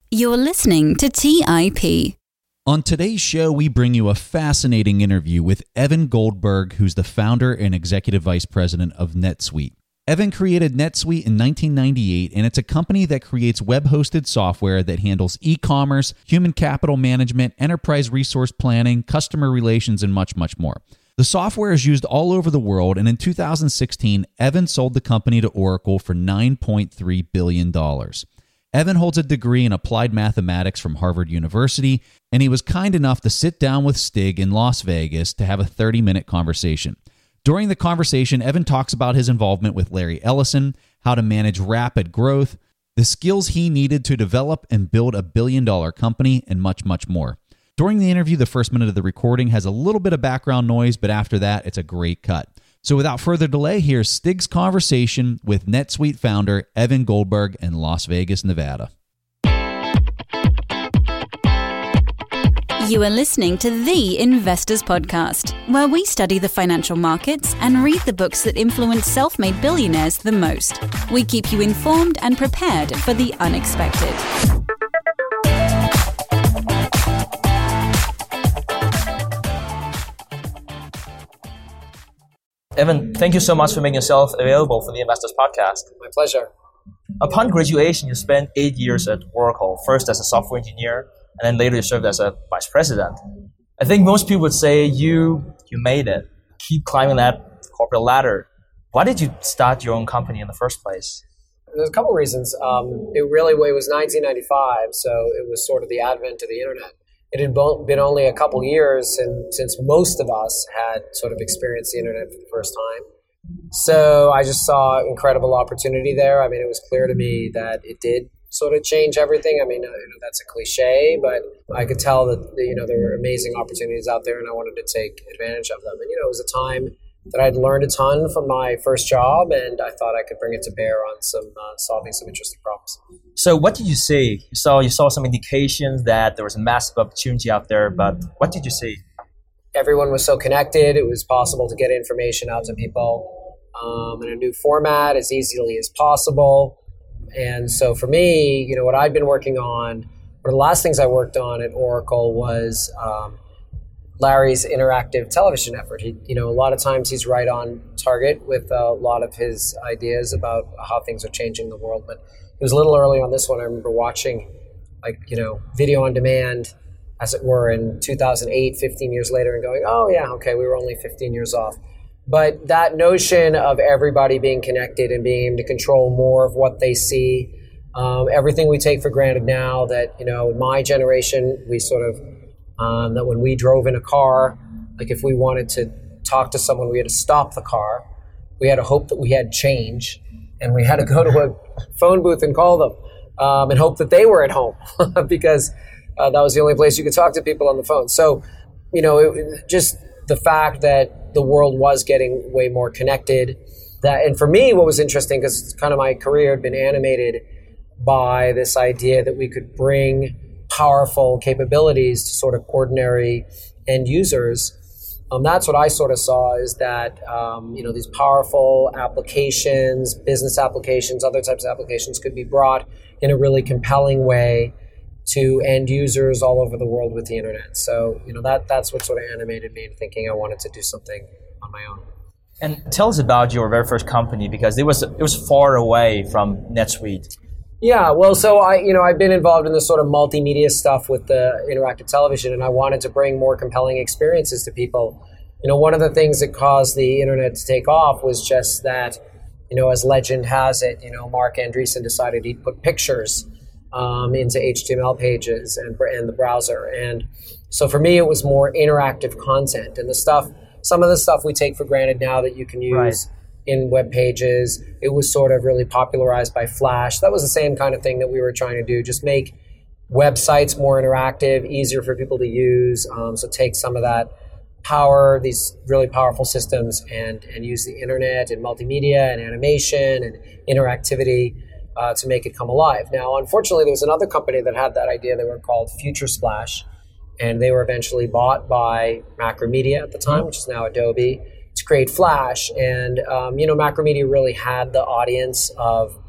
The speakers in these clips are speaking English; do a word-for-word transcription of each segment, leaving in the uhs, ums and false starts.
You're listening to T I P. On today's show, we bring you a fascinating interview with Evan Goldberg, who's the founder and executive vice president of NetSuite. Evan created NetSuite in nineteen ninety-eight, and it's a company that creates web-hosted software that handles e-commerce, human capital management, enterprise resource planning, customer relations, and much, much more. The software is used all over the world, and in two thousand sixteen, Evan sold the company to Oracle for nine point three billion dollars. Evan holds a degree in applied mathematics from Harvard University, and he was kind enough to sit down with Stig in Las Vegas to have a thirty-minute conversation. During the conversation, Evan talks about his involvement with Larry Ellison, how to manage rapid growth, the skills he needed to develop and build a billion-dollar company, and much, much more. During the interview, the first minute of the recording has a little bit of background noise, but after that, it's a great cut. So without further delay, here's Stig's conversation with NetSuite founder Evan Goldberg in Las Vegas, Nevada. You are listening to The Investors Podcast, where we study the financial markets and read the books that influence self-made billionaires the most. We keep you informed and prepared for the unexpected. Evan, thank you so much for making yourself available for the Investors Podcast. My pleasure. Upon graduation, you spent eight years at Oracle, first as a software engineer, and then later you served as a vice president. I think most people would say you you made it. Keep climbing that corporate ladder. Why did you start your own company in the first place? There's a couple reasons. Um, it really it was nineteen ninety-five, so it was sort of the advent of the internet. It had been only a couple years and since most of us had sort of experienced the internet for the first time. So I just saw incredible opportunity there. I mean, it was clear to me that it did sort of change everything. I mean, you know, that's a cliche, but I could tell that, you know, there were amazing opportunities out there and I wanted to take advantage of them. And, you know, it was a time that I'd learned a ton from my first job and I thought I could bring it to bear on some uh, solving some interesting problems. So what did you see? You saw, you saw some indications that there was a massive opportunity out there, but what did you see? Everyone was so connected. It was possible to get information out to people um, in a new format as easily as possible. And so for me, you know, what I'd been working on, one of the last things I worked on at Oracle was um, Larry's interactive television effort. He, you know, a lot of times he's right on target with a lot of his ideas about how things are changing the world. But it was a little early on this one. I remember watching, like, you know, video on demand, as it were, in two thousand eight, fifteen years later, and going, oh yeah, okay, we were only fifteen years off. But that notion of everybody being connected and being able to control more of what they see, um, everything we take for granted now that, you know, in my generation, we sort of, um, that when we drove in a car, like if we wanted to talk to someone, we had to stop the car. We had to hope that we had change and we had to go to a phone booth and call them um, and hope that they were at home because uh, that was the only place you could talk to people on the phone. So, you know, it, just the fact that the world was getting way more connected. That, and for me, what was interesting, because kind of my career had been animated by this idea that we could bring powerful capabilities to sort of ordinary end users. Um, that's what I sort of saw is that, um, you know, these powerful applications, business applications, other types of applications could be brought in a really compelling way to end users all over the world with the internet. So, you know, that that's what sort of animated me in thinking I wanted to do something on my own. And tell us about your very first company, because it was it was far away from NetSuite. Yeah, well, so I, you know, I've been involved in this sort of multimedia stuff with the interactive television, and I wanted to bring more compelling experiences to people. You know, one of the things that caused the internet to take off was just that, you know, as legend has it, you know, Mark Andreessen decided he'd put pictures Um, into H T M L pages and, and the browser. And so for me, it was more interactive content. And the stuff, some of the stuff we take for granted now that you can use right. in web pages, it was sort of really popularized by Flash. That was the same kind of thing that we were trying to do, just make websites more interactive, easier for people to use. Um, so take some of that power, these really powerful systems, and, and use the internet and multimedia and animation and interactivity Uh, to make it come alive. Now, unfortunately, there was another company that had that idea. They were called FutureSplash, and they were eventually bought by Macromedia at the time, which is now Adobe, to create Flash. And, um, you know, Macromedia really had the audience of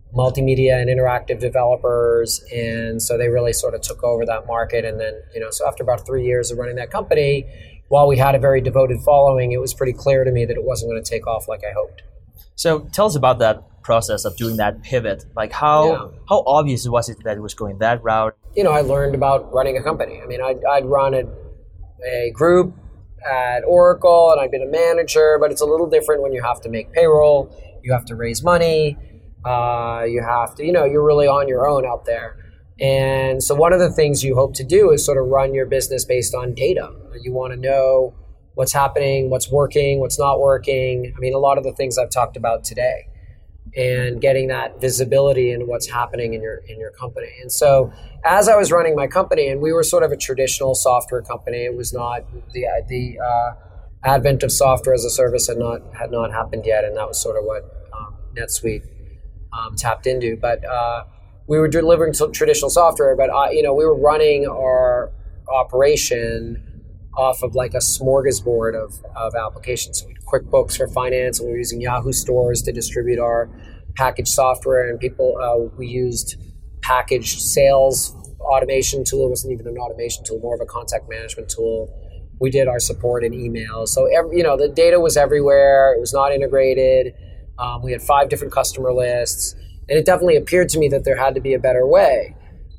multimedia and interactive developers. And so they really sort of took over that market. And then, you know, so after about three years of running that company, while we had a very devoted following, it was pretty clear to me that it wasn't going to take off like I hoped. So tell us about that process of doing that pivot. Like how yeah. how obvious was it that it was going that route? You know, I learned about running a company. I mean, I'd, I'd run a, a group at Oracle and I'd been a manager, but it's a little different when you have to make payroll, you have to raise money, uh, you have to, you know, you're really on your own out there. And so one of the things you hope to do is sort of run your business based on data. You want to know what's happening, what's working, what's not working. I mean, a lot of the things I've talked about today, and getting that visibility into what's happening in your in your company. And so as I was running my company, and we were sort of a traditional software company, it was not the the uh, advent of software as a service had not had not happened yet, and that was sort of what um, NetSuite um, tapped into. But uh, we were delivering traditional software, but uh, you know, we were running our operation off of like a smorgasbord of, of applications. So we had QuickBooks for finance, and we were using Yahoo stores to distribute our packaged software, and people, uh, we used packaged sales automation tool. It wasn't even an automation tool, more of a contact management tool. We did our support in email. So, every, you know, the data was everywhere. It was not integrated. Um, we had five different customer lists, and it definitely appeared to me that there had to be a better way.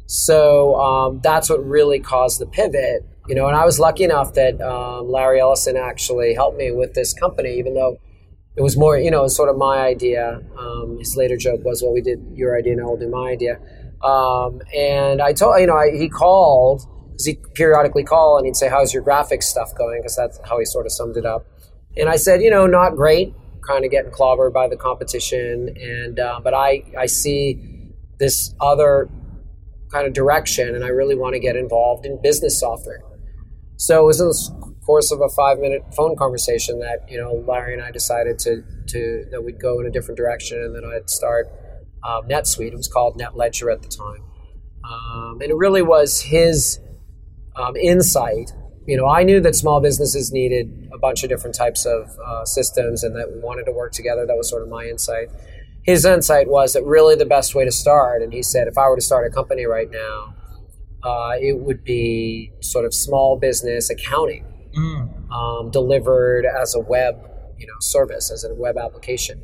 So um, that's what really caused the pivot. You know, and I was lucky enough that um, Larry Ellison actually helped me with this company, even though it was more, you know, it was sort of my idea. Um, his later joke was, well, we did your idea, now we'll do my idea. Um, and I told, you know, I, he called, because he periodically called, and he'd say, how's your graphics stuff going? Because that's how he sort of summed it up. And I said, you know, not great, kind of getting clobbered by the competition. And uh, but I, I see this other kind of direction, and I really want to get involved in business software. So it was in the course of a five-minute phone conversation that, you know, Larry and I decided to to that we'd go in a different direction, and then I'd start um, NetSuite. It was called NetLedger at the time, um, and it really was his um, insight. You know, I knew that small businesses needed a bunch of different types of uh, systems, and that we wanted to work together. That was sort of my insight. His insight was that really the best way to start, and he said, if I were to start a company right now, Uh, it would be sort of small business accounting mm. um, delivered as a web, you know, service, as a web application.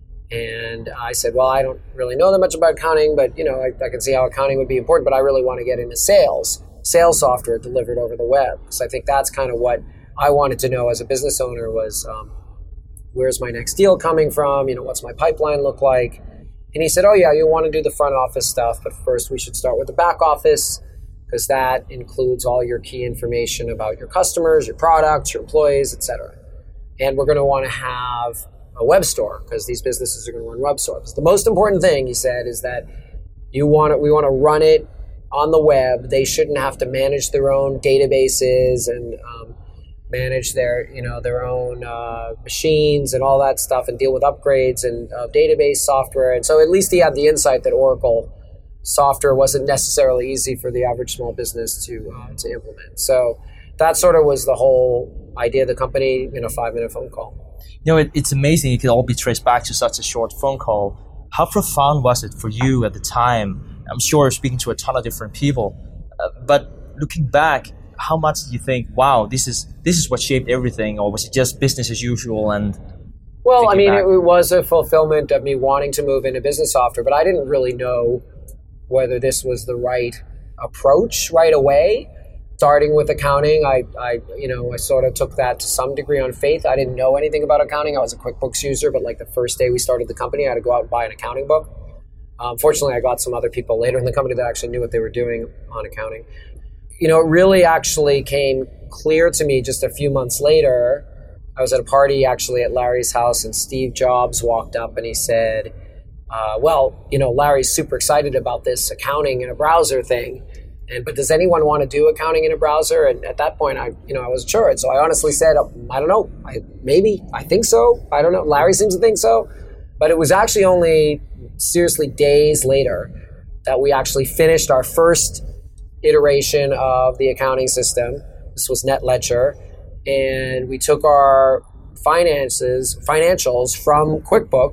And I said, well, I don't really know that much about accounting, but, you know, I, I can see how accounting would be important, but I really want to get into sales, sales software delivered over the web. So I think that's kind of what I wanted to know as a business owner was, um, where's my next deal coming from? You know, what's my pipeline look like? And he said, oh yeah, you want to do the front office stuff, but first we should start with the back office, because that includes all your key information about your customers, your products, your employees, et cetera. And we're going to want to have a web store, because these businesses are going to run web stores. The most important thing, he said, is that you want it, we want to run it on the web. They shouldn't have to manage their own databases and um, manage their, you know, their own uh, machines and all that stuff, and deal with upgrades and uh, database software. And so at least he had the insight that Oracle software wasn't necessarily easy for the average small business to uh, to implement. So that sort of was the whole idea of the company in a five-minute phone call. You know, it, it's amazing it could all be traced back to such a short phone call. How profound was it for you at the time? I'm sure speaking to a ton of different people, uh, but looking back, how much do you think, wow, this is this is what shaped everything, or was it just business as usual? And well, I mean, it, it was a fulfillment of me wanting to move into business software, but I didn't really know whether this was the right approach right away. Starting with accounting, I, I, you know, I sort of took that to some degree on faith. I didn't know anything about accounting. I was a QuickBooks user, but like the first day we started the company, I had to go out and buy an accounting book. Um, fortunately, I got some other people later in the company that actually knew what they were doing on accounting. You know, it really actually came clear to me just a few months later. I was at a party actually at Larry's house, and Steve Jobs walked up and he said, Uh, well, you know, Larry's super excited about this accounting in a browser thing, and but does anyone want to do accounting in a browser? And at that point, I, you know, I was sure. So I honestly said, oh, I don't know, I, maybe, I think so. I don't know. Larry seems to think so, but it was actually only seriously days later that we actually finished our first iteration of the accounting system. This was NetLedger, and we took our finances, financials from QuickBooks,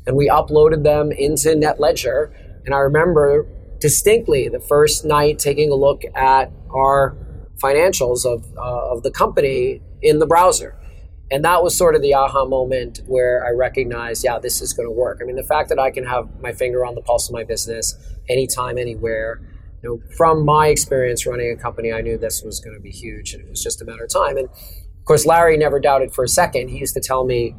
and we uploaded them into NetLedger. And I remember distinctly the first night taking a look at our financials of uh, of the company in the browser. And that was sort of the aha moment where I recognized, yeah, this is going to work. I mean, the fact that I can have my finger on the pulse of my business anytime, anywhere, you know, from my experience running a company, I knew this was going to be huge, and it was just a matter of time. And of course, Larry never doubted for a second. He used to tell me,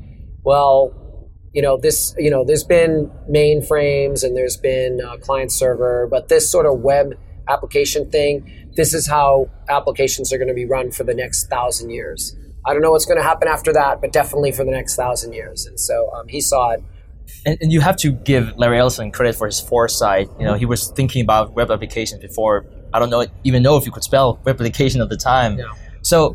well, you know, this, you know, there's been mainframes and there's been uh, client server, but this sort of web application thing, this is how applications are going to be run for the next thousand years. I don't know what's going to happen after that, but definitely for the next thousand years. And so um, he saw it. And, and you have to give Larry Ellison credit for his foresight. You know, he was thinking about web applications before, I don't know, even know if you could spell web application at the time. Yeah. So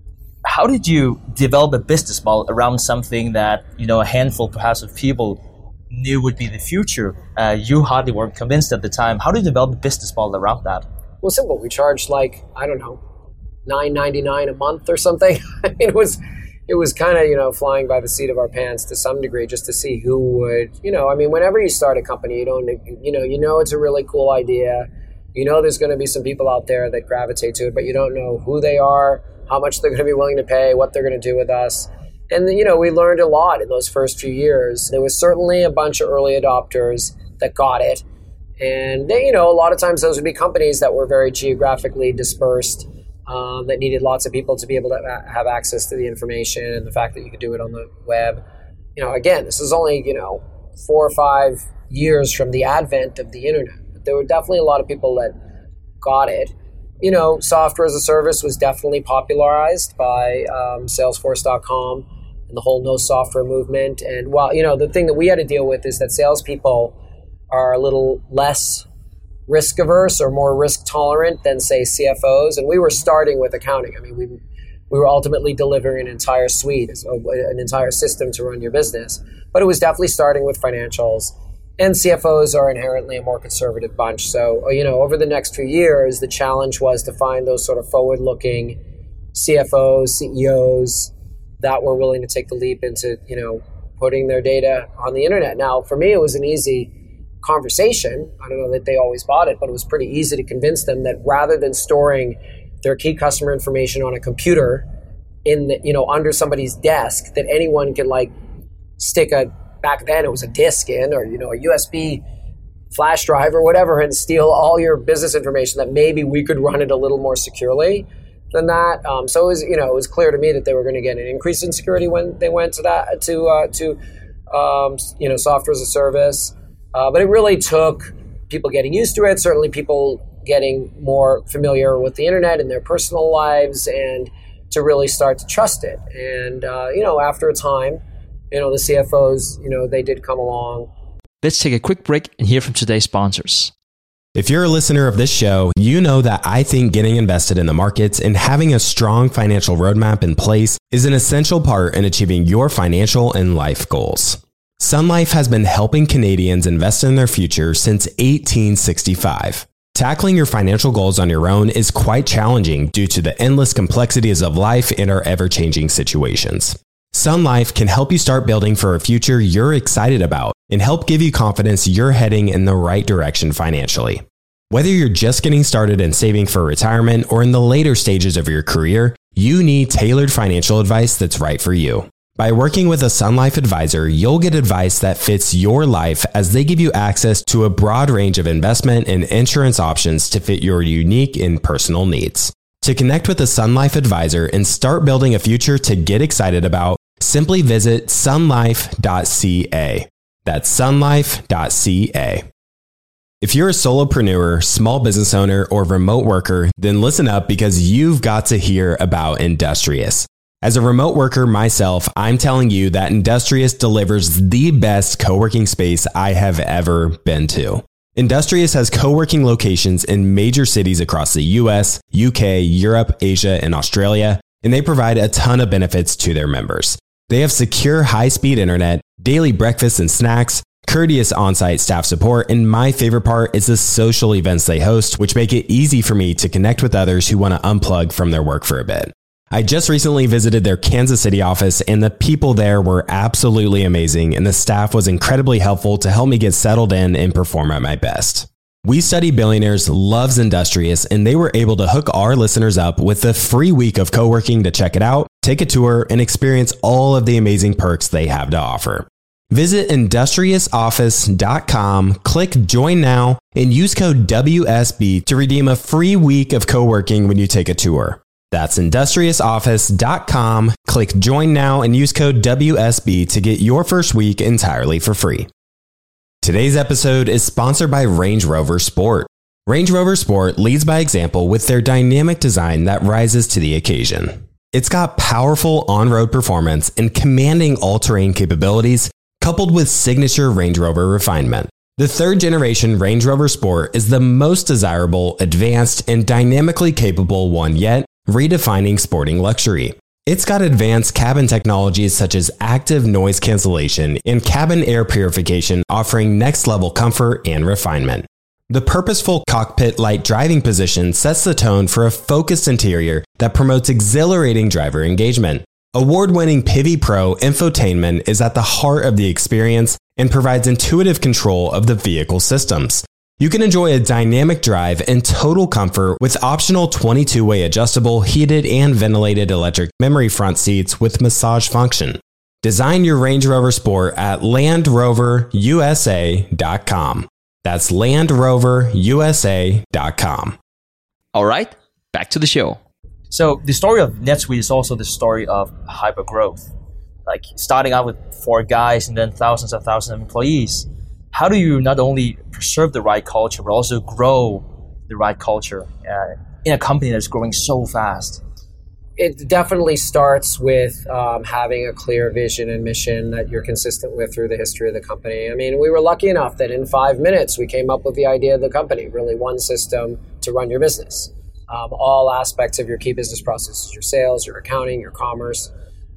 how did you develop a business model around something that, you know, a handful perhaps of people knew would be the future? Uh, you hardly were convinced at the time. How did you develop a business model around that? Well, simple. We charged like, I don't know, nine ninety-nine a month or something. I mean, it was it was kind of, you know, flying by the seat of our pants to some degree, just to see who would, you know, I mean, whenever you start a company, you don't, you know, you know it's a really cool idea. You know there's going to be some people out there that gravitate to it, but you don't know who they are, how much they're going to be willing to pay, what they're going to do with us. And, you know, we learned a lot in those first few years. There was certainly a bunch of early adopters that got it. And, they, you know, a lot of times those would be companies that were very geographically dispersed, Um, that needed lots of people to be able to have access to the information, and the fact that you could do it on the web. You know, again, this is only, you know, four or five years from the advent of the internet. But there were definitely a lot of people that got it. You know, software as a service was definitely popularized by um, Salesforce dot com and the whole no software movement. And while, you know, the thing that we had to deal with is that salespeople are a little less risk averse or more risk tolerant than, say, C F Os. And we were starting with accounting. I mean, we we were ultimately delivering an entire suite, an entire system to run your business. But it was definitely starting with financials. And C F Os are inherently a more conservative bunch. So, you know, over the next few years, the challenge was to find those sort of forward-looking C F Os, C E Os that were willing to take the leap into, you know, putting their data on the internet. Now, for me, it was an easy conversation. I don't know that they always bought it, but it was pretty easy to convince them that rather than storing their key customer information on a computer in the, you know, under somebody's desk, that anyone could like stick a, back then it was a disk in, or, you know, a U S B flash drive or whatever, and steal all your business information, that maybe we could run it a little more securely than that. Um, so it was, you know, it was clear to me that they were going to get an increase in security when they went to that, to, uh, to, um, you know, software as a service. Uh, but it really took people getting used to it, certainly people getting more familiar with the internet in their personal lives, and to really start to trust it. And, uh, you know, after a time, you know, the C F Os, you know, they did come along. Let's take a quick break and hear from today's sponsors. If you're a listener of this show, you know that I think getting invested in the markets and having a strong financial roadmap in place is an essential part in achieving your financial and life goals. Sun Life has been helping Canadians invest in their future since eighteen sixty-five. Tackling your financial goals on your own is quite challenging due to the endless complexities of life and our ever-changing situations. Sun Life can help you start building for a future you're excited about and help give you confidence you're heading in the right direction financially. Whether you're just getting started and saving for retirement or in the later stages of your career, you need tailored financial advice that's right for you. By working with a Sun Life advisor, you'll get advice that fits your life as they give you access to a broad range of investment and insurance options to fit your unique and personal needs. To connect with a Sun Life advisor and start building a future to get excited about, simply visit sun life dot c a. That's sun life dot c a. If you're a solopreneur, small business owner, or remote worker, then listen up, because you've got to hear about Industrious. As a remote worker myself, I'm telling you that Industrious delivers the best co-working space I have ever been to. Industrious has co-working locations in major cities across the U S, U K, Europe, Asia, and Australia, and they provide a ton of benefits to their members. They have secure high-speed internet, daily breakfasts and snacks, courteous on-site staff support, and my favorite part is the social events they host, which make it easy for me to connect with others who want to unplug from their work for a bit. I just recently visited their Kansas City office, and the people there were absolutely amazing, and the staff was incredibly helpful to help me get settled in and perform at my best. We Study Billionaires loves Industrious, and they were able to hook our listeners up with a free week of co-working to check it out, take a tour, and experience all of the amazing perks they have to offer. Visit industrious office dot com, click Join Now, and use code W S B to redeem a free week of co-working when you take a tour. That's industrious office dot com, click Join Now, and use code W S B to get your first week entirely for free. Today's episode is sponsored by Range Rover Sport. Range Rover Sport leads by example with their dynamic design that rises to the occasion. It's got powerful on-road performance and commanding all-terrain capabilities, coupled with signature Range Rover refinement. The third generation Range Rover Sport is the most desirable, advanced, and dynamically capable one yet, redefining sporting luxury. It's got advanced cabin technologies such as active noise cancellation and cabin air purification, offering next-level comfort and refinement. The purposeful cockpit-like driving position sets the tone for a focused interior that promotes exhilarating driver engagement. Award-winning Pivi Pro infotainment is at the heart of the experience and provides intuitive control of the vehicle systems. You can enjoy a dynamic drive and total comfort with optional twenty-two way adjustable, heated and ventilated electric memory front seats with massage function. Design your Range Rover Sport at land rover U S A dot com. That's land rover U S A dot com. All right, back to the show. So the story of NetSuite is also the story of hyper growth. Like starting out with four guys and then thousands and thousands of employees. How do you not only preserve the right culture, but also grow the right culture uh, in a company that's growing so fast? It definitely starts with um, having a clear vision and mission that you're consistent with through the history of the company. I mean, we were lucky enough that in five minutes we came up with the idea of the company, really one system to run your business. Um, all aspects of your key business processes, your sales, your accounting, your commerce.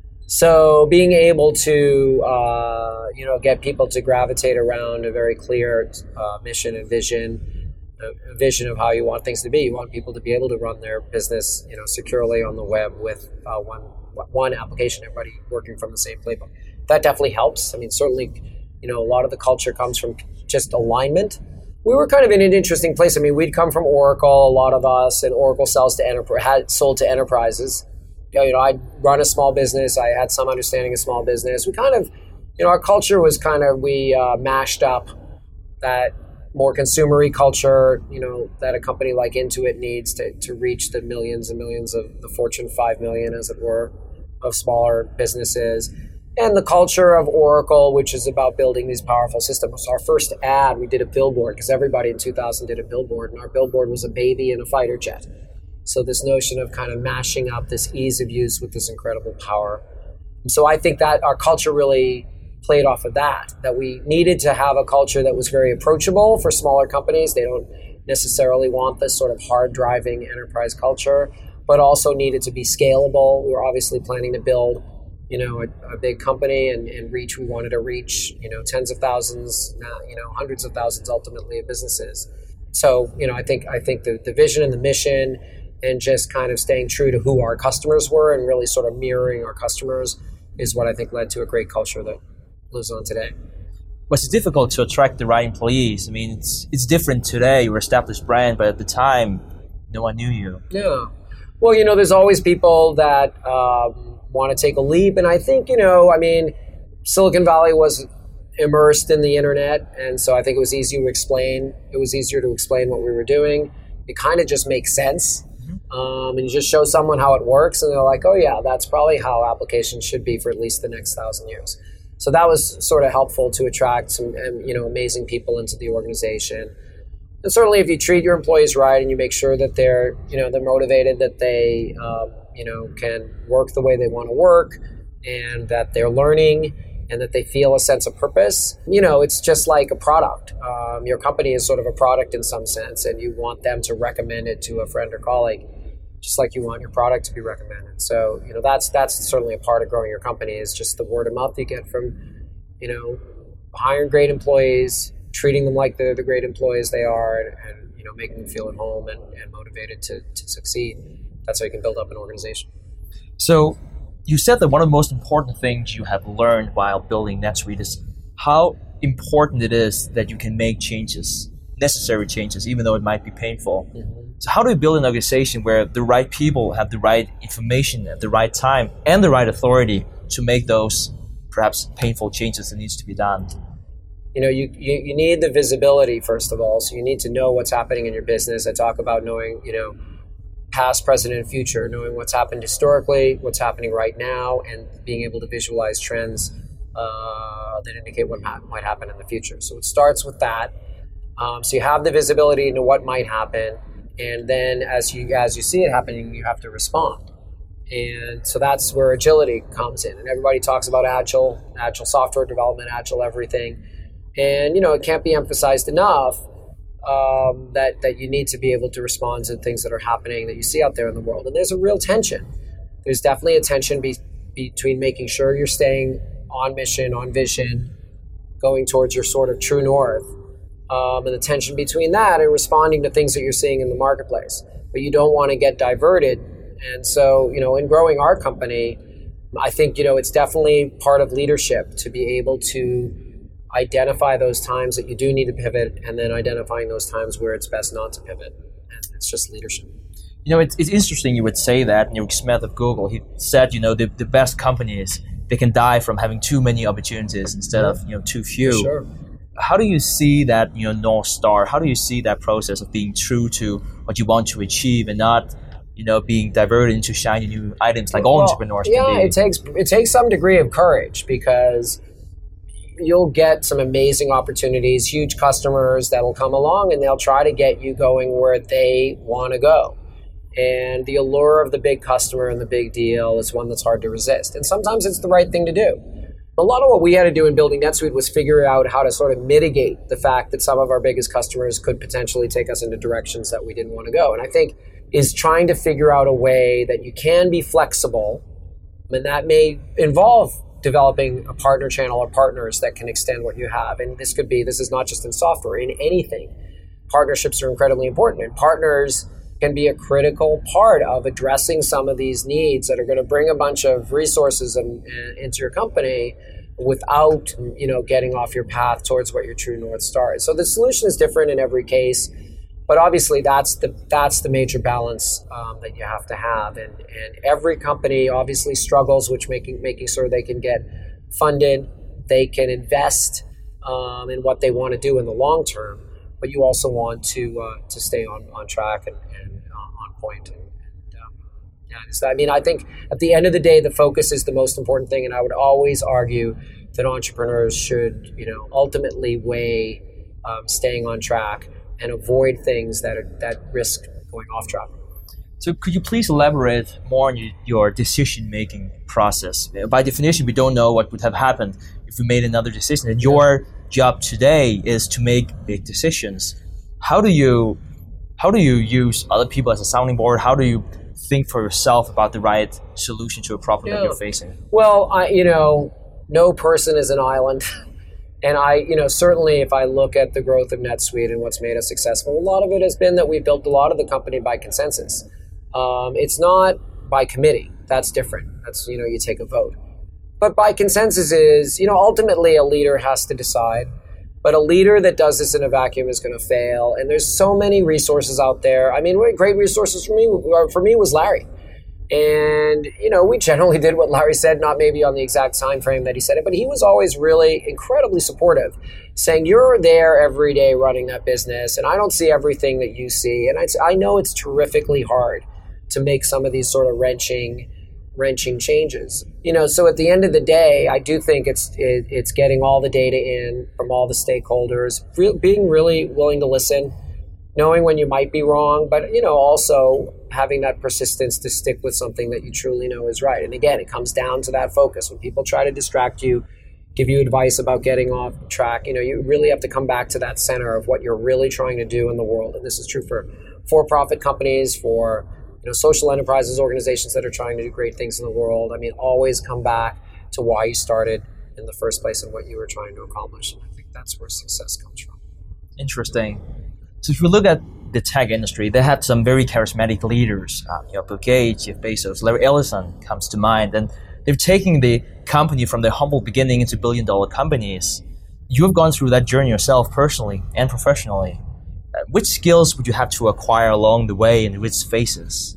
So being able to, uh, you know, get people to gravitate around a very clear uh, mission and vision, a vision of how you want things to be. You want people to be able to run their business, you know, securely on the web with uh, one one application, everybody working from the same playbook. That definitely helps. I mean, certainly, you know, a lot of the culture comes from just alignment. We were kind of in an interesting place. I mean, we'd come from Oracle, a lot of us, and Oracle sells to enter- had sold to enterprises. You know, I'd run a small business. I had some understanding of small business. We kind of, you know, our culture was kind of, we uh, mashed up that more consumery culture, you know, that a company like Intuit needs to, to reach the millions and millions of the Fortune five million, as it were, of smaller businesses. And the culture of Oracle, which is about building these powerful systems. Our first ad, we did a billboard, because everybody in two thousand did a billboard, and our billboard was a baby in a fighter jet. So this notion of kind of mashing up this ease of use with this incredible power. So I think that our culture really played off of that, that we needed to have a culture that was very approachable for smaller companies. They don't necessarily want this sort of hard driving enterprise culture, but also needed to be scalable. We were obviously planning to build, you know, a, a big company and, and reach, we wanted to reach, you know, tens of thousands, you know, hundreds of thousands ultimately of businesses. So, you know, I think, I think the, the vision and the mission and just kind of staying true to who our customers were and really sort of mirroring our customers is what I think led to a great culture that lives on today. But it's difficult to attract the right employees. I mean, it's it's different today. You're an established brand, but at the time, no one knew you. Yeah. Well, you know, there's always people that um, want to take a leap. And I think, you know, I mean, Silicon Valley was immersed in the internet. And so I think it was easy to explain. It was easier to explain what we were doing. It kind of just makes sense. Um, and you just show someone how it works, and they're like, oh yeah, that's probably how applications should be for at least the next thousand years. So that was sort of helpful to attract some, you know, amazing people into the organization. And certainly if you treat your employees right and you make sure that they're, you know, they're motivated, that they, um, you know, can work the way they want to work, and that they're learning, and that they feel a sense of purpose. You know, it's just like a product. Um, your company is sort of a product in some sense, and you want them to recommend it to a friend or colleague, just like you want your product to be recommended. So, you know, that's that's certainly a part of growing your company, is just the word of mouth you get from, you know, hiring great employees, treating them like they're the great employees they are, and, and you know, making them feel at home and, and motivated to, to succeed. That's how you can build up an organization. So you said that one of the most important things you have learned while building NetSuite is how important it is that you can make changes, necessary changes, even though it might be painful. Mm-hmm. So how do you build an organization where the right people have the right information at the right time and the right authority to make those perhaps painful changes that needs to be done? You know, you, you, you need the visibility, first of all. So you need to know what's happening in your business. I talk about knowing, you know, past, present, and future, knowing what's happened historically, what's happening right now, and being able to visualize trends uh, that indicate what ha- might happen in the future. So it starts with that. Um, so you have the visibility into what might happen, and then as you as you see it happening, you have to respond. And so that's where agility comes in. And everybody talks about agile, agile software development, agile everything. And, you know, it can't be emphasized enough um, that, that you need to be able to respond to things that are happening that you see out there in the world. And there's a real tension. There's definitely a tension be, between making sure you're staying on mission, on vision, going towards your sort of true north, um, and the tension between that and responding to things that you're seeing in the marketplace. But you don't want to get diverted. And so, you know, in growing our company, I think, you know, it's definitely part of leadership to be able to identify those times that you do need to pivot, and then identifying those times where it's best not to pivot. And it's just leadership. You know, it's, it's interesting you would say that. Eric Schmidt of Google, he said, you know, the, the best companies, they can die from having too many opportunities instead of, you know, too few. Sure. How do you see that, you know, North Star? How do you see that process of being true to what you want to achieve and not, you know, being diverted into shiny new items like all well, entrepreneurs yeah, can be? it takes it takes some degree of courage, because you'll get some amazing opportunities, huge customers that will come along and they'll try to get you going where they want to go. And the allure of the big customer and the big deal is one that's hard to resist. And sometimes it's the right thing to do. A lot of what we had to do in building NetSuite was figure out how to sort of mitigate the fact that some of our biggest customers could potentially take us into directions that we didn't want to go. And I think is trying to figure out a way that you can be flexible, and that may involve developing a partner channel or partners that can extend what you have. And this could be, this is not just in software, in anything. Partnerships are incredibly important, and partners can be a critical part of addressing some of these needs that are going to bring a bunch of resources in, in, into your company without, you know, getting off your path towards what your true North Star is. So the solution is different in every case, but obviously that's the that's the major balance um, that you have to have. And, and every company obviously struggles with making making sure they can get funded, they can invest um, in what they want to do in the long term, but you also want to uh, to stay on, on track and, and uh, on point. And, and um, yeah, so, I mean, I think at the end of the day, the focus is the most important thing, and I would always argue that entrepreneurs should, you know, ultimately weigh um, staying on track and avoid things that are, that risk going off track. So could you please elaborate more on your, your decision-making process? By definition, we don't know what would have happened if we made another decision. And your job today is to make big decisions. How do you how do you use other people as a sounding board? How do you think for yourself about the right solution to a problem yeah. that you're facing? Well, I, you know, no person is an island. And I, you know, certainly if I look at the growth of NetSuite and what's made us successful, a lot of it has been that we built a lot of the company by consensus. Um, it's not by committee. That's different. That's, you know, you take a vote. But by consensus is, you know, ultimately a leader has to decide. But a leader that does this in a vacuum is going to fail. And there's so many resources out there. I mean, great resources for me, for me was Larry. And, you know, we generally did what Larry said, not maybe on the exact time frame that he said it, but he was always really incredibly supportive, saying, you're there every day running that business, and I don't see everything that you see. And I, I know it's terrifically hard to make some of these sort of wrenching, wrenching changes. You know, so at the end of the day, I do think it's it, it's getting all the data in from all the stakeholders, re- being really willing to listen, knowing when you might be wrong, but, you know, also having that persistence to stick with something that you truly know is right. And again, it comes down to that focus. When people try to distract you, give you advice about getting off track, you know, you really have to come back to that center of what you're really trying to do in the world. And this is true for for-profit companies, for, you know, social enterprises, organizations that are trying to do great things in the world. I mean, always come back to why you started in the first place and what you were trying to accomplish. And I think that's where success comes from. Interesting. So if we look at the tech industry, they had some very charismatic leaders. Um, you know, Bill Gates, Jeff Bezos, Larry Ellison comes to mind. And they've taken the company from their humble beginning into billion-dollar companies. You have gone through that journey yourself personally and professionally. Uh, which skills would you have to acquire along the way, and which phases?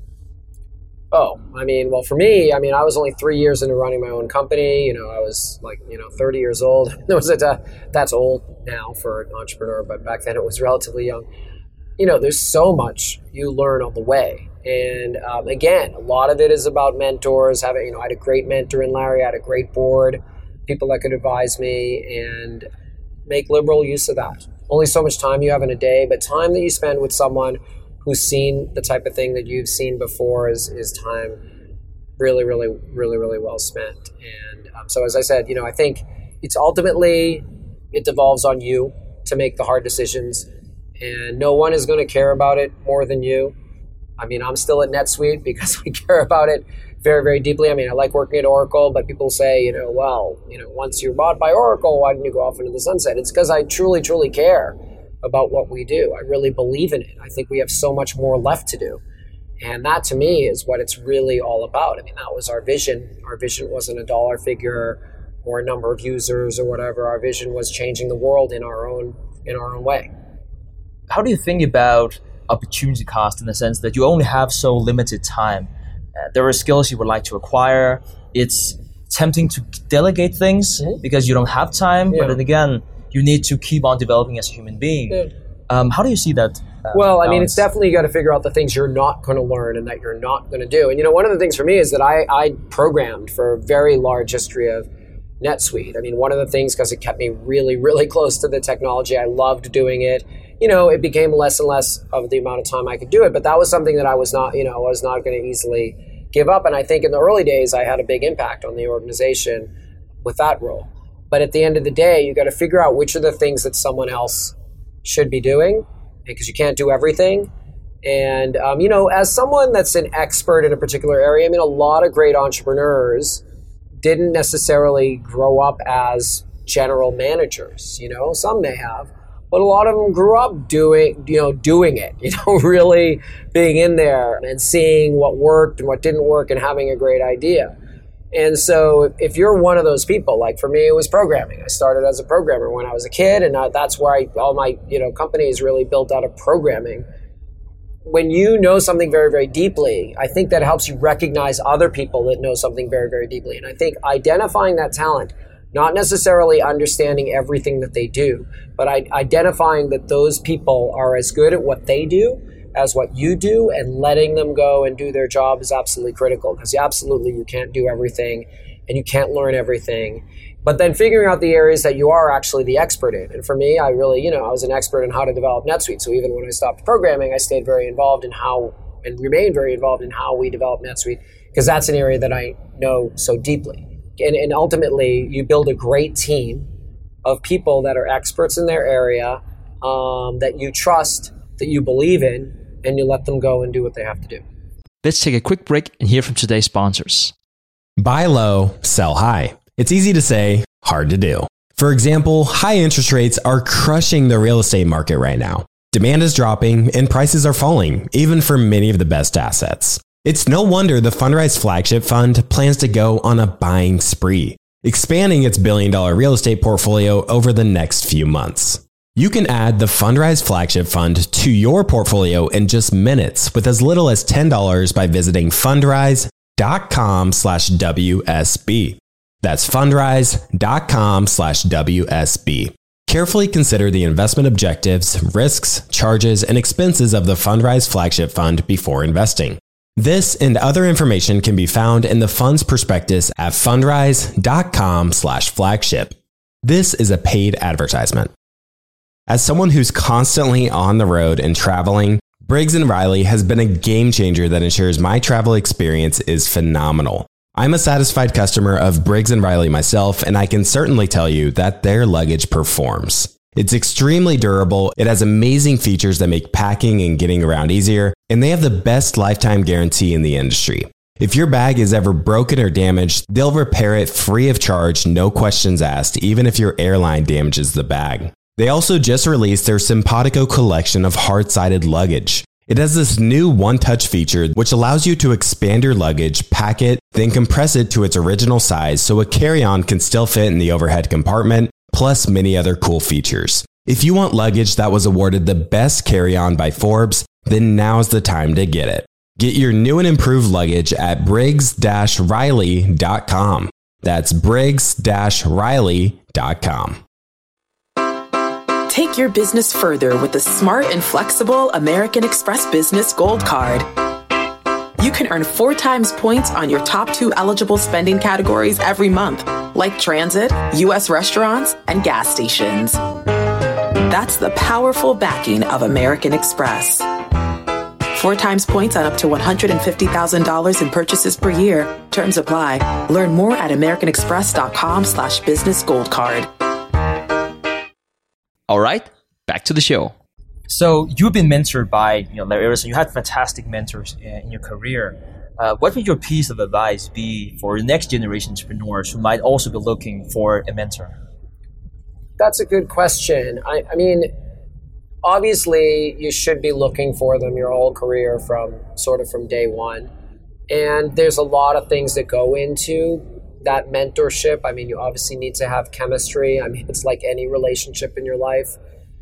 Oh, I mean, well, for me, I mean, I was only three years into running my own company. You know, I was like, you know, thirty years old. It was a, that's old now for an entrepreneur, but back then it was relatively young. You know, there's so much you learn on the way. And um, again, a lot of it is about mentors. Having, you know, I had a great mentor in Larry. I had a great board, people that could advise me, and make liberal use of that. Only so much time you have in a day, but time that you spend with someone who's seen the type of thing that you've seen before is, is time really, really, really, really well spent. And um, so as I said, you know, I think it's ultimately, it devolves on you to make the hard decisions, and no one is going to care about it more than you. I mean, I'm still at NetSuite because we care about it very, very deeply. I mean, I like working at Oracle, but people say, you know, well, you know, once you're bought by Oracle, why didn't you go off into the sunset? It's because I truly, truly care about what we do. I really believe in it. I think we have so much more left to do. And that to me is what it's really all about. I mean, that was our vision. Our vision wasn't a dollar figure or a number of users or whatever. Our vision was changing the world in our own in our own way. How do you think about opportunity cost in the sense that you only have so limited time? Uh, there are skills you would like to acquire. It's tempting to delegate things mm-hmm. because you don't have time, yeah. but then again, you need to keep on developing as a human being. Yeah. Um, how do you see that? Uh, well, I balance? mean, it's definitely, you got to figure out the things you're not going to learn and that you're not going to do. And, you know, one of the things for me is that I, I programmed for a very large history of NetSuite. I mean, one of the things, because it kept me really, really close to the technology, I loved doing it. You know, it became less and less of the amount of time I could do it, but that was something that I was not, you know, was not going to easily give up. And I think in the early days, I had a big impact on the organization with that role. But at the end of the day, you got to figure out which are the things that someone else should be doing, because you can't do everything. And, um, you know, as someone that's an expert in a particular area, I mean, a lot of great entrepreneurs didn't necessarily grow up as general managers. You know, some may have, but a lot of them grew up doing, you know, doing it, you know, really being in there and seeing what worked and what didn't work and having a great idea. And so if you're one of those people, like for me, it was programming. I started as a programmer when I was a kid, and that's where I, all my, you know, companies really built out of programming. When you know something very, very deeply, I think that helps you recognize other people that know something very, very deeply. And I think identifying that talent, not necessarily understanding everything that they do, but I, identifying that those people are as good at what they do as what you do, and letting them go and do their job is absolutely critical, because absolutely you can't do everything and you can't learn everything. But then figuring out the areas that you are actually the expert in. And for me, I really, you know, I was an expert in how to develop NetSuite. So even when I stopped programming, I stayed very involved in how, and remain very involved in how we develop NetSuite, because that's an area that I know so deeply. And, and ultimately, you build a great team of people that are experts in their area, um, that you trust, that you believe in, and you let them go and do what they have to do. Let's take a quick break and hear from today's sponsors. Buy low, sell high. It's easy to say, hard to do. For example, high interest rates are crushing the real estate market right now. Demand is dropping and prices are falling, even for many of the best assets. It's no wonder the Fundrise Flagship Fund plans to go on a buying spree, expanding its billion dollar real estate portfolio over the next few months. You can add the Fundrise Flagship Fund to your portfolio in just minutes with as little as ten dollars by visiting fundrise.com slash WSB. That's fundrise.com slash WSB. Carefully consider the investment objectives, risks, charges, and expenses of the Fundrise Flagship Fund before investing. This and other information can be found in the fund's prospectus at fundrise.com slash flagship. This is a paid advertisement. As someone who's constantly on the road and traveling, Briggs and Riley has been a game changer that ensures my travel experience is phenomenal. I'm a satisfied customer of Briggs and Riley myself, and I can certainly tell you that their luggage performs. It's extremely durable, it has amazing features that make packing and getting around easier, and they have the best lifetime guarantee in the industry. If your bag is ever broken or damaged, they'll repair it free of charge, no questions asked, even if your airline damages the bag. They also just released their Simpatico collection of hard-sided luggage. It has this new one-touch feature which allows you to expand your luggage, pack it, then compress it to its original size so a carry-on can still fit in the overhead compartment, plus many other cool features. If you want luggage that was awarded the best carry-on by Forbes, then now's the time to get it. Get your new and improved luggage at briggs dash riley dot com. That's briggs dash riley dot com. Take your business further with the smart and flexible American Express Business Gold Card. You can earn four times points on your top two eligible spending categories every month, like transit, U S restaurants, and gas stations. That's the powerful backing of American Express. Four times points on up to one hundred fifty thousand dollars in purchases per year. Terms apply. Learn more at americanexpress.com slash business gold card. All right, back to the show. So you've been mentored by you know Larry Ellison. You had fantastic mentors in, in your career. Uh, what would your piece of advice be for the next generation entrepreneurs who might also be looking for a mentor? That's a good question. I, I mean, obviously, you should be looking for them your whole career from sort of from day one. And there's a lot of things that go into that mentorship. I mean, you obviously need to have chemistry. I mean, it's like any relationship in your life.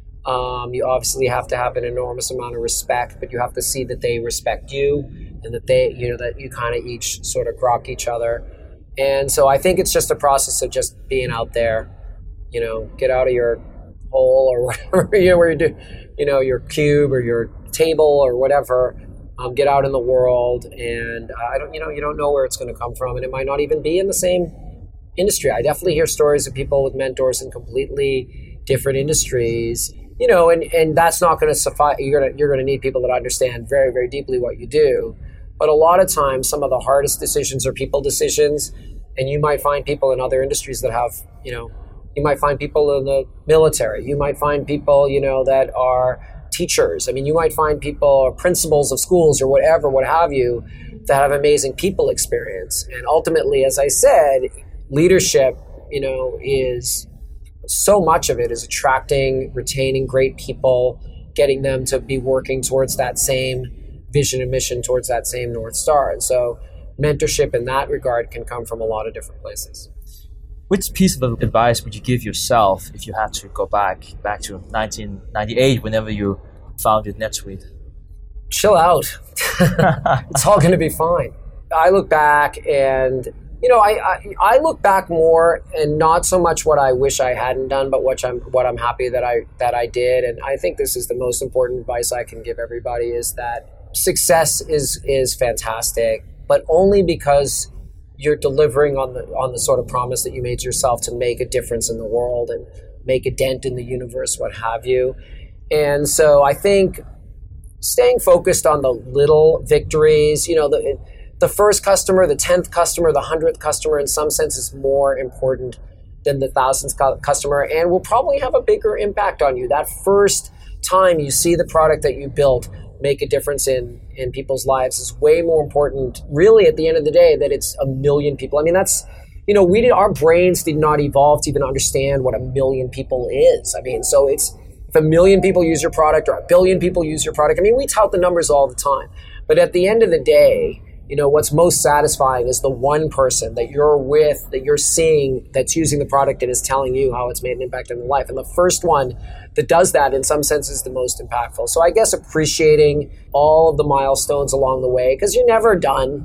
Um, you obviously have to have an enormous amount of respect, but you have to see that they respect you and that they, you know, that you kind of each sort of grok each other. And so I think it's just a process of just being out there, you know, get out of your hole or whatever, you know, where you do, you know, your cube or your table or whatever. Um, get out in the world, and I don't, you know, you don't know where it's going to come from, and it might not even be in the same industry. I definitely hear stories of people with mentors in completely different industries, you know, and, and that's not going to suffice. You're going to you're going to need people that understand very, very deeply what you do. But a lot of times, some of the hardest decisions are people decisions, and you might find people in other industries that have, you know, you might find people in the military. You might find people, you know, that are teachers. I mean, you might find people or principals of schools or whatever, what have you, that have amazing people experience. And ultimately, as I said, leadership, you know, is so much of it is attracting, retaining great people, getting them to be working towards that same vision and mission, towards that same North Star. And so mentorship in that regard can come from a lot of different places. Which piece of advice would you give yourself if you had to go back back to nineteen ninety-eight, whenever you founded NetSuite? Chill out. It's all going to be fine. I look back and, you know, I, I I look back more and not so much what I wish I hadn't done, but what I'm what I'm happy that I that I did. And I think this is the most important advice I can give everybody, is that success is is fantastic, but only because you're delivering on the on the sort of promise that you made to yourself to make a difference in the world and make a dent in the universe, what have you. And so I think staying focused on the little victories, you know, the the first customer, the tenth customer, the hundredth customer, in some sense is more important than the thousandth customer, and will probably have a bigger impact on you. That first time you see the product that you built make a difference in, in people's lives is way more important, really, at the end of the day, that it's a million people. I mean, that's, you know, we did, our brains did not evolve to even understand what a million people is. I mean, so it's, if a million people use your product or a billion people use your product, I mean, we tout the numbers all the time. But at the end of the day, you know, what's most satisfying is the one person that you're with, that you're seeing, that's using the product and is telling you how it's made an impact in their life. And the first one that does that, in some sense, is the most impactful. So I guess appreciating all of the milestones along the way, because you're never done.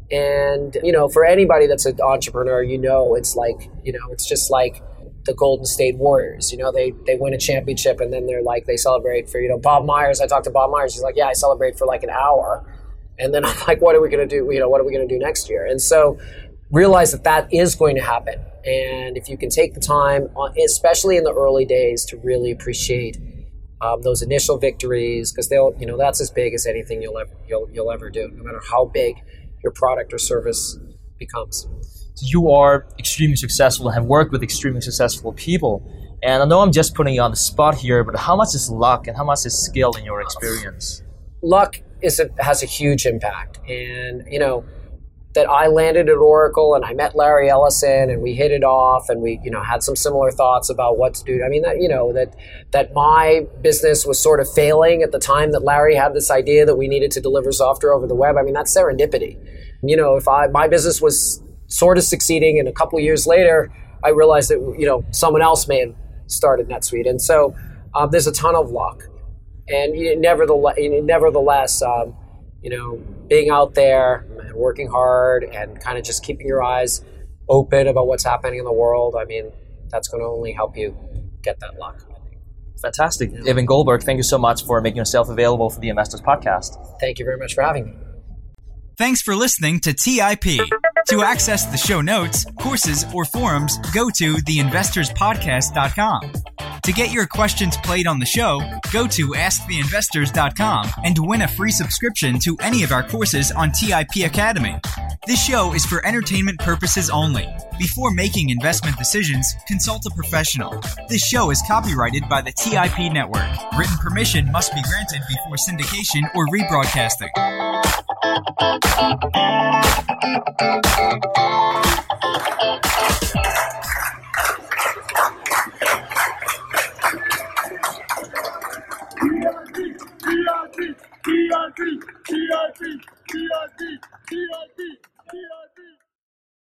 And, you know, for anybody that's an entrepreneur, you know, it's like, you know, it's just like the Golden State Warriors. You know, they they win a championship and then they're like, they celebrate for, you know, Bob Myers. I talked to Bob Myers. He's like, yeah, I celebrate for like an hour. And then I'm like, what are we going to do? You know, what are we going to do next year? And so realize that that is going to happen. And if you can take the time, especially in the early days, to really appreciate um, those initial victories, because they'll, you know, that's as big as anything you'll ever you'll you'll ever do, no matter how big your product or service becomes. So you are extremely successful and have worked with extremely successful people. And I know I'm just putting you on the spot here, but how much is luck and how much is skill in your experience? Luck is a, has a huge impact. And, you know, that I landed at Oracle and I met Larry Ellison and we hit it off and we, you know, had some similar thoughts about what to do. I mean, that, you know, that that my business was sort of failing at the time that Larry had this idea that we needed to deliver software over the web. I mean, that's serendipity. You know, if I my business was sort of succeeding and a couple of years later, I realized that, you know, someone else may have started NetSuite. And so um, there's a ton of luck. And you, nevertheless, nevertheless um, you know, being out there and working hard and kind of just keeping your eyes open about what's happening in the world, I mean, that's going to only help you get that luck. Fantastic. Yeah. Evan Goldberg, thank you so much for making yourself available for the Investors Podcast. Thank you very much for having me. Thanks for listening to T I P. To access the show notes, courses, or forums, go to the investors podcast dot com. To get your questions played on the show, go to ask the investors dot com and win a free subscription to any of our courses on T I P Academy. This show is for entertainment purposes only. Before making investment decisions, consult a professional. This show is copyrighted by the T I P Network. Written permission must be granted before syndication or rebroadcasting. T I P, T I P, T I P, T I P, T I P.